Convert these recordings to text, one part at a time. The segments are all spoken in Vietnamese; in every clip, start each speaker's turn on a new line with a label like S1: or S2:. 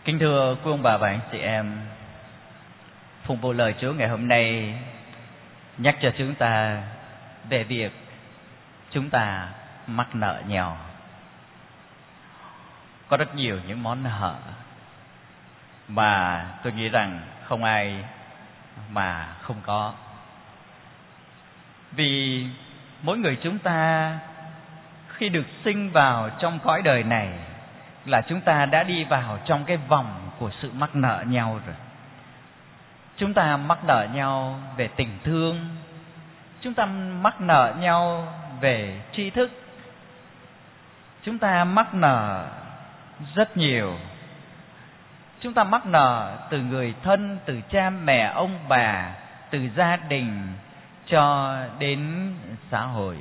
S1: Kính thưa quý ông bà và anh chị em, phụng vụ lời Chúa ngày hôm nay nhắc cho chúng ta về việc chúng ta mắc nợ nhau. Có rất nhiều những món nợ mà tôi nghĩ rằng không ai mà không có. Vì mỗi người chúng ta khi được sinh vào trong cõi đời này là chúng ta đã đi vào trong cái vòng của sự mắc nợ nhau rồi. Chúng ta mắc nợ nhau về tình thương, chúng ta mắc nợ nhau về tri thức, chúng ta mắc nợ rất nhiều. Chúng ta mắc nợ từ người thân, từ cha mẹ, ông bà, từ gia đình cho đến xã hội.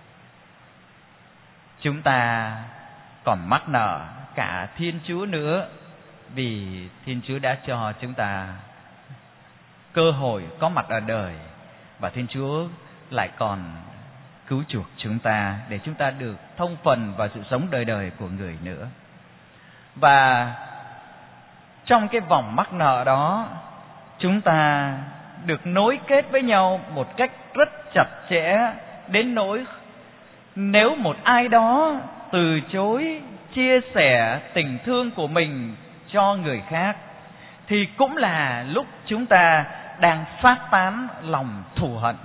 S1: Chúng ta còn mắc nợ cả Thiên Chúa nữa, vì Thiên Chúa đã cho chúng ta cơ hội có mặt ở đời, và Thiên Chúa lại còn cứu chuộc chúng ta để chúng ta được thông phần vào sự sống đời đời của người nữa. Và trong cái vòng mắc nợ đó, chúng ta được nối kết với nhau một cách rất chặt chẽ, đến nỗi nếu một ai đó từ chối chia sẻ tình thương của mình cho người khác thì cũng là lúc chúng ta đang phát tán lòng thù hận.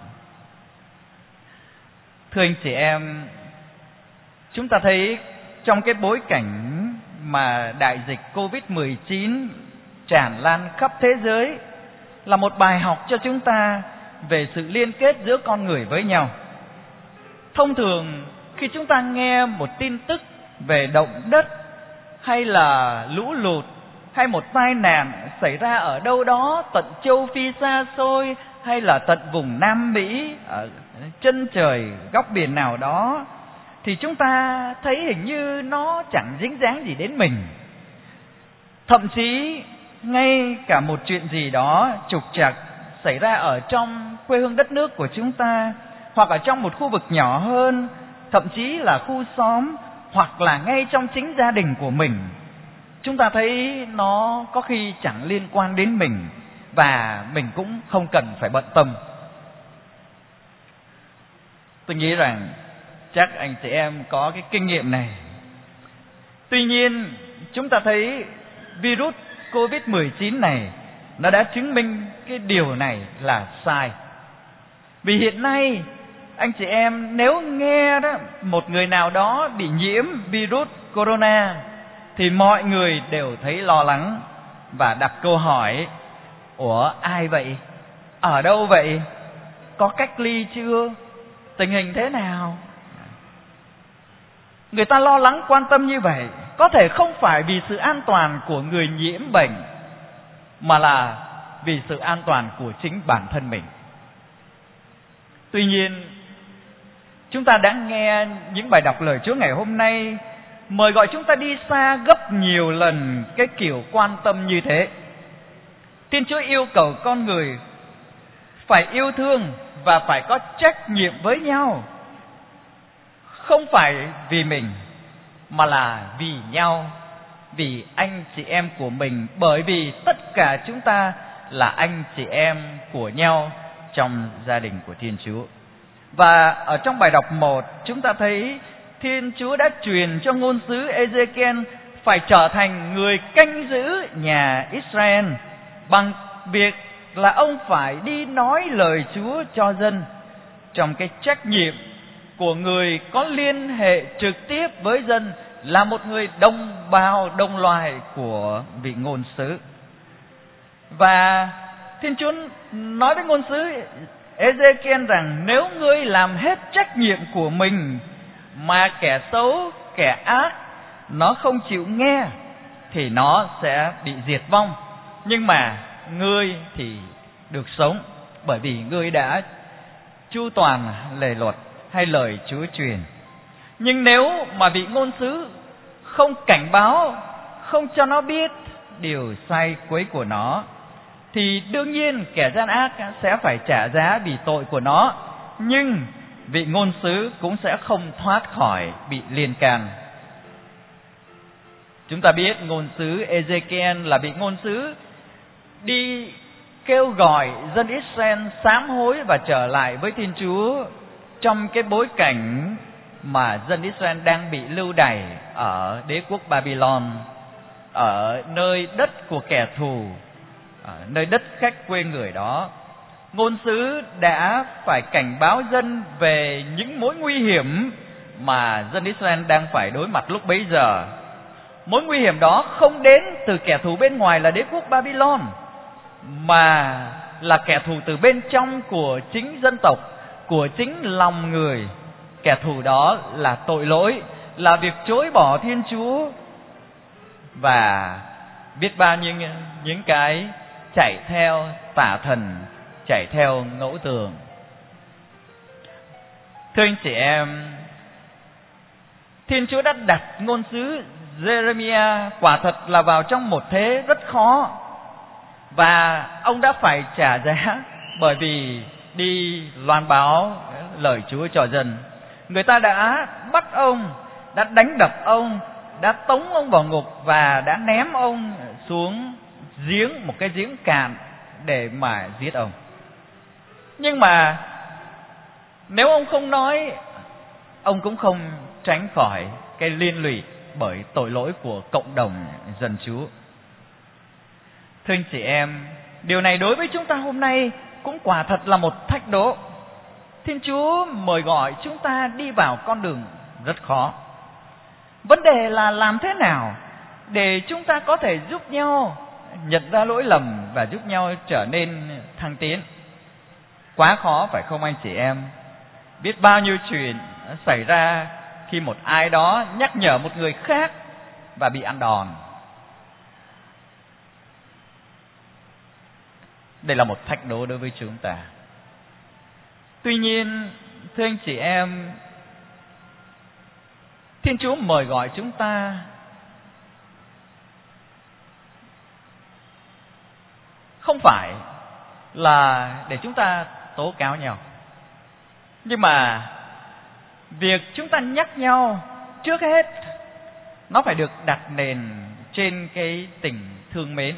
S1: Thưa anh chị em, chúng ta thấy trong cái bối cảnh mà đại dịch Covid-19 tràn lan khắp thế giới là một bài học cho chúng ta về sự liên kết giữa con người với nhau. Thông thường khi chúng ta nghe một tin tức về động đất hay là lũ lụt hay một tai nạn xảy ra ở đâu đó tận châu Phi xa xôi hay là tận vùng Nam Mỹ ở chân trời góc biển nào đó, thì chúng ta thấy hình như nó chẳng dính dáng gì đến mình. Thậm chí ngay cả một chuyện gì đó trục trặc xảy ra ở trong quê hương đất nước của chúng ta, hoặc ở trong một khu vực nhỏ hơn, thậm chí là khu xóm, hoặc là ngay trong chính gia đình của mình, chúng ta thấy nó có khi chẳng liên quan đến mình và mình cũng không cần phải bận tâm. Tôi nghĩ rằng chắc anh chị em có cái kinh nghiệm này. Tuy nhiên, chúng ta thấy virus Covid-19 này nó đã chứng minh cái điều này là sai. Vì hiện nay anh chị em nếu nghe đó một người nào đó bị nhiễm virus corona thì mọi người đều thấy lo lắng và đặt câu hỏi: ủa, ai vậy? Ở đâu vậy? Có cách ly chưa? Tình hình thế nào? Người ta lo lắng quan tâm như vậy có thể không phải vì sự an toàn của người nhiễm bệnh, mà là vì sự an toàn của chính bản thân mình. Tuy nhiên, chúng ta đã nghe những bài đọc lời Chúa ngày hôm nay mời gọi chúng ta đi xa gấp nhiều lần cái kiểu quan tâm như thế. Thiên Chúa yêu cầu con người phải yêu thương và phải có trách nhiệm với nhau, không phải vì mình mà là vì nhau, vì anh chị em của mình, bởi vì tất cả chúng ta là anh chị em của nhau trong gia đình của Thiên Chúa. Và ở trong bài đọc 1, chúng ta thấy Thiên Chúa đã truyền cho ngôn sứ Ê-giê-kiel phải trở thành người canh giữ nhà Israel bằng việc là ông phải đi nói lời Chúa cho dân, trong cái trách nhiệm của người có liên hệ trực tiếp với dân, là một người đồng bào đồng loài của vị ngôn sứ. Và Thiên Chúa nói với ngôn sứ Ê-giê-kiel rằng nếu ngươi làm hết trách nhiệm của mình mà kẻ xấu, kẻ ác nó không chịu nghe thì nó sẽ bị diệt vong, nhưng mà ngươi thì được sống, bởi vì ngươi đã chu toàn lề luật hay lời Chúa truyền. Nhưng nếu mà vị ngôn sứ không cảnh báo, không cho nó biết điều sai quấy của nó, thì đương nhiên kẻ gian ác sẽ phải trả giá vì tội của nó, nhưng vị ngôn sứ cũng sẽ không thoát khỏi bị liên can. Chúng ta biết ngôn sứ Ezekiel là vị ngôn sứ đi kêu gọi dân Israel sám hối và trở lại với Thiên Chúa trong cái bối cảnh mà dân Israel đang bị lưu đày ở đế quốc Babylon, ở nơi đất của kẻ thù, ở nơi đất khách quê người đó. Ngôn sứ đã phải cảnh báo dân về những mối nguy hiểm mà dân Israel đang phải đối mặt lúc bấy giờ. Mối nguy hiểm đó không đến từ kẻ thù bên ngoài là đế quốc Babylon, mà là kẻ thù từ bên trong của chính dân tộc, của chính lòng người. Kẻ thù đó là tội lỗi, là việc chối bỏ Thiên Chúa, và biết bao nhiêu những cái chạy theo tà thần, chạy theo ngẫu tường. Thưa anh chị em, Thiên Chúa đã đặt ngôn sứ Jeremiah quả thật là vào trong một thế rất khó, và ông đã phải trả giá bởi vì đi loan báo lời Chúa cho dân. Người ta đã bắt ông, đã đánh đập ông, đã tống ông vào ngục và đã ném ông xuống giếng, một cái giếng cạn để mà giết ông. Nhưng mà nếu ông không nói, ông cũng không tránh khỏi cái liên lụy bởi tội lỗi của cộng đồng dân Chúa. Thưa anh chị em, điều này đối với chúng ta hôm nay cũng quả thật là một thách đố. Thiên Chúa mời gọi chúng ta đi vào con đường rất khó. Vấn đề là làm thế nào để chúng ta có thể giúp nhau nhận ra lỗi lầm và giúp nhau trở nên thăng tiến. Quá khó phải không anh chị em? Biết bao nhiêu chuyện xảy ra khi một ai đó nhắc nhở một người khác và bị ăn đòn. Đây là một thách đố đối với chúng ta. Tuy nhiên, thưa anh chị em, Thiên Chúa mời gọi chúng ta không phải là để chúng ta tố cáo nhau, nhưng mà việc chúng ta nhắc nhau trước hết nó phải được đặt nền trên cái tình thương mến.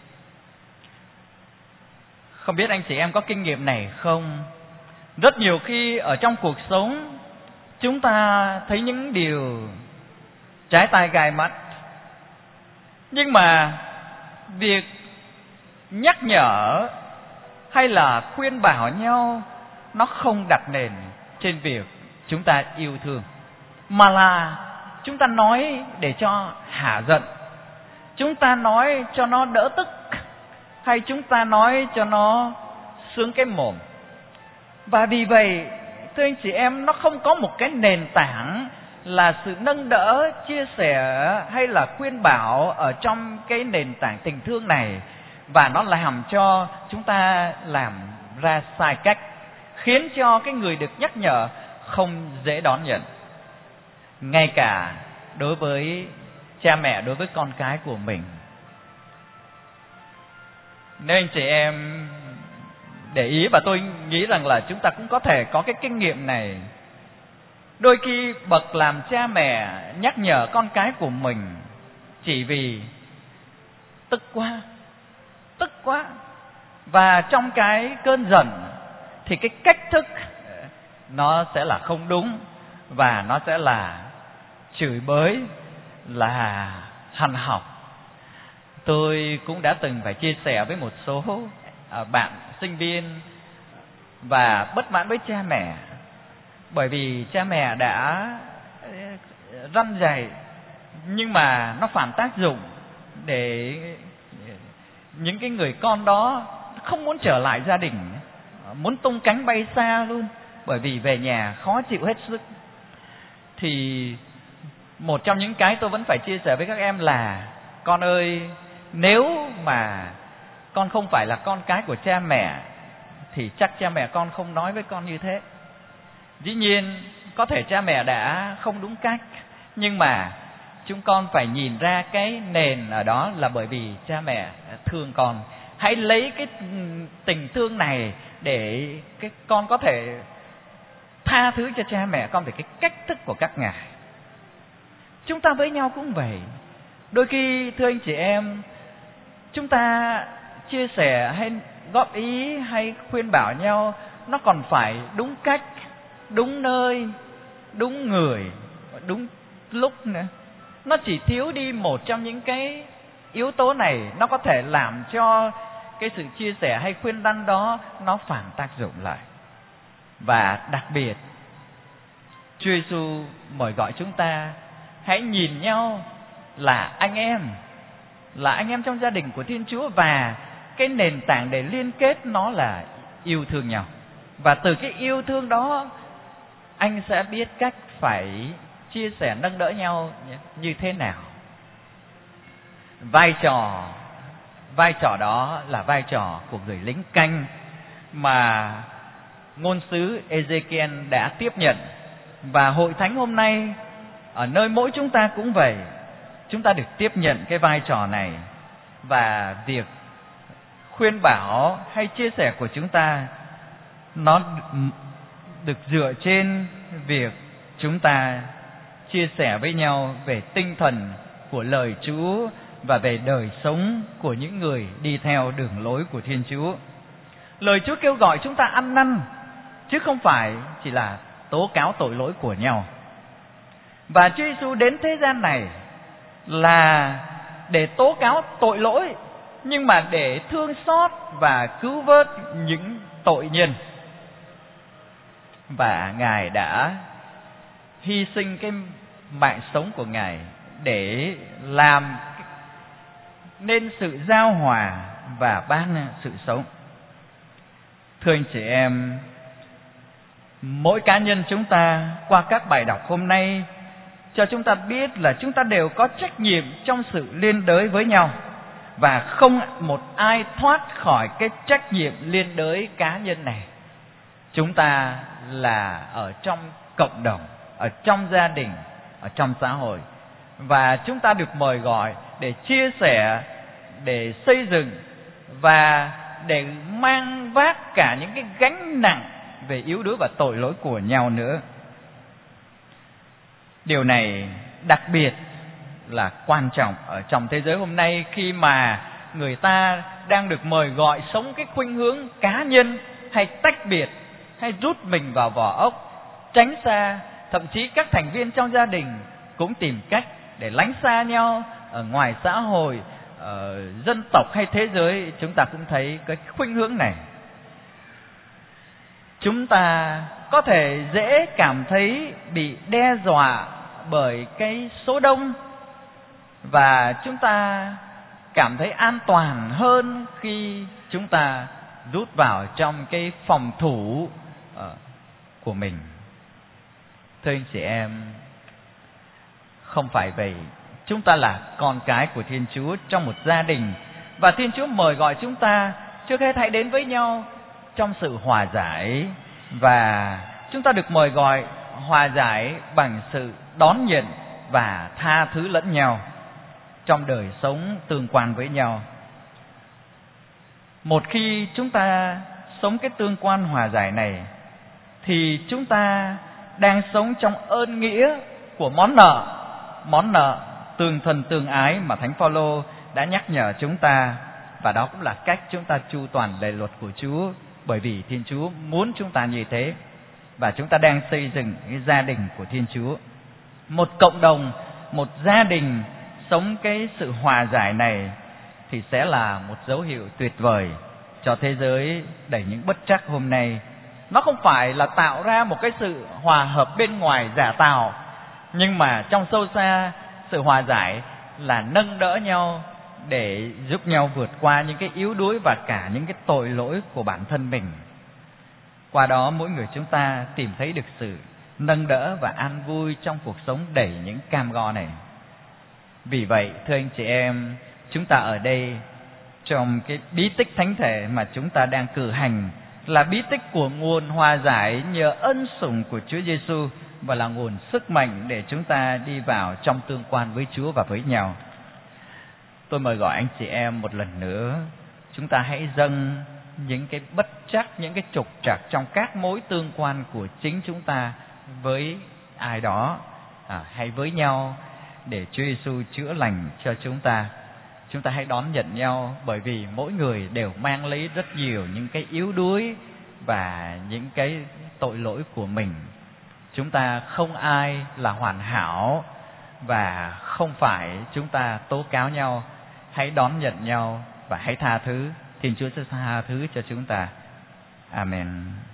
S1: Không biết anh chị em có kinh nghiệm này không? Rất nhiều khi ở trong cuộc sống chúng ta thấy những điều trái tai gai mắt, nhưng mà việc nhắc nhở hay là khuyên bảo nhau nó không đặt nền trên việc chúng ta yêu thương, mà là chúng ta nói để cho hả giận, chúng ta nói cho nó đỡ tức, hay chúng ta nói cho nó sướng cái mồm. Và vì vậy, thưa anh chị em, nó không có một cái nền tảng là sự nâng đỡ, chia sẻ hay là khuyên bảo ở trong cái nền tảng tình thương này, và nó làm cho chúng ta làm ra sai cách, khiến cho cái người được nhắc nhở không dễ đón nhận. Ngay cả đối với cha mẹ, đối với con cái của mình. Nếu anh chị em để ý, và tôi nghĩ rằng là chúng ta cũng có thể có cái kinh nghiệm này. Đôi khi bậc làm cha mẹ nhắc nhở con cái của mình chỉ vì tức quá. Và trong cái cơn giận thì cái cách thức nó sẽ là không đúng, và nó sẽ là chửi bới, là hằn học. Tôi cũng đã từng phải chia sẻ với một số bạn sinh viên và bất mãn với cha mẹ, bởi vì cha mẹ đã răn dạy, nhưng mà nó phản tác dụng để những cái người con đó không muốn trở lại gia đình, muốn tung cánh bay xa luôn, bởi vì về nhà khó chịu hết sức. Thì một trong những cái tôi vẫn phải chia sẻ với các em là: con ơi, nếu mà con không phải là con cái của cha mẹ thì chắc cha mẹ con không nói với con như thế. Dĩ nhiên có thể cha mẹ đã không đúng cách, nhưng mà chúng con phải nhìn ra cái nền ở đó là bởi vì cha mẹ thương con. Hãy lấy cái tình thương này để cái con có thể tha thứ cho cha mẹ con về cái cách thức của các ngài. Chúng ta với nhau cũng vậy. Đôi khi thưa anh chị em, chúng ta chia sẻ hay góp ý hay khuyên bảo nhau nó còn phải đúng cách, đúng nơi, đúng người, đúng lúc nữa. Nó chỉ thiếu đi một trong những cái yếu tố này, nó có thể làm cho cái sự chia sẻ hay khuyên răn đó nó phản tác dụng lại. Và đặc biệt, Chúa Giêsu mời gọi chúng ta hãy nhìn nhau là anh em trong gia đình của Thiên Chúa, và cái nền tảng để liên kết nó là yêu thương nhau. Và từ cái yêu thương đó, anh sẽ biết cách phải chia sẻ nâng đỡ nhau như thế nào. Vai trò đó là vai trò của người lính canh mà ngôn sứ Ezekiel đã tiếp nhận. Và hội thánh hôm nay ở nơi mỗi chúng ta cũng vậy, chúng ta được tiếp nhận cái vai trò này. Và việc khuyên bảo hay chia sẻ của chúng ta nó được dựa trên việc chúng ta chia sẻ với nhau về tinh thần của lời Chúa và về đời sống của những người đi theo đường lối của Thiên Chúa. Lời Chúa kêu gọi chúng ta ăn năn, chứ không phải chỉ là tố cáo tội lỗi của nhau. Và Chúa Giêsu đến thế gian này là để tố cáo tội lỗi, nhưng mà để thương xót và cứu vớt những tội nhân. Và Ngài đã hy sinh cái mạng sống của Ngài để làm nên sự giao hòa và ban sự sống. Thưa anh chị em, mỗi cá nhân chúng ta qua các bài đọc hôm nay cho chúng ta biết là chúng ta đều có trách nhiệm trong sự liên đới với nhau, và không một ai thoát khỏi cái trách nhiệm liên đới cá nhân này. Chúng ta là ở trong cộng đồng, ở trong gia đình, ở trong xã hội, và chúng ta được mời gọi để chia sẻ, để xây dựng và để mang vác cả những cái gánh nặng về yếu đuối và tội lỗi của nhau nữa. Điều này đặc biệt là quan trọng ở trong thế giới hôm nay, khi mà người ta đang được mời gọi sống cái khuynh hướng cá nhân, hay tách biệt, hay rút mình vào vỏ ốc, tránh xa. Thậm chí các thành viên trong gia đình cũng tìm cách để lánh xa nhau. Ở ngoài xã hội, ở dân tộc hay thế giới, chúng ta cũng thấy cái khuynh hướng này. Chúng ta có thể dễ cảm thấy bị đe dọa bởi cái số đông, và chúng ta cảm thấy an toàn hơn khi chúng ta rút vào trong cái phòng thủ của mình. Thưa anh chị em, không phải vậy. Chúng ta là con cái của Thiên Chúa trong một gia đình, và Thiên Chúa mời gọi chúng ta trước hết hãy đến với nhau trong sự hòa giải. Và chúng ta được mời gọi hòa giải bằng sự đón nhận và tha thứ lẫn nhau trong đời sống tương quan với nhau. Một khi chúng ta sống cái tương quan hòa giải này, thì chúng ta đang sống trong ơn nghĩa của món nợ tương thân tương ái mà Thánh Phaolô đã nhắc nhở chúng ta. Và đó cũng là cách chúng ta chu toàn lề luật của Chúa, bởi vì Thiên Chúa muốn chúng ta như thế. Và chúng ta đang xây dựng cái gia đình của Thiên Chúa, một cộng đồng, một gia đình sống cái sự hòa giải này, thì sẽ là một dấu hiệu tuyệt vời cho thế giới đầy những bất trắc hôm nay. Nó không phải là tạo ra một cái sự hòa hợp bên ngoài giả tạo, nhưng mà trong sâu xa, sự hòa giải là nâng đỡ nhau để giúp nhau vượt qua những cái yếu đuối và cả những cái tội lỗi của bản thân mình. Qua đó mỗi người chúng ta tìm thấy được sự nâng đỡ và an vui trong cuộc sống đầy những cam go này. Vì vậy, thưa anh chị em, chúng ta ở đây trong cái bí tích thánh thể mà chúng ta đang cử hành là bí tích của nguồn hòa giải nhờ ân sủng của Chúa Giêsu, và là nguồn sức mạnh để chúng ta đi vào trong tương quan với Chúa và với nhau. Tôi mời gọi anh chị em một lần nữa, chúng ta hãy dâng những cái bất trắc, những cái trục trặc trong các mối tương quan của chính chúng ta với ai đó hay với nhau, để Chúa Giêsu chữa lành cho chúng ta. Chúng ta hãy đón nhận nhau, bởi vì mỗi người đều mang lấy rất nhiều những cái yếu đuối và những cái tội lỗi của mình. Chúng ta không ai là hoàn hảo, và không phải chúng ta tố cáo nhau. Hãy đón nhận nhau và hãy tha thứ. Thiên Chúa sẽ tha thứ cho chúng ta. Amen.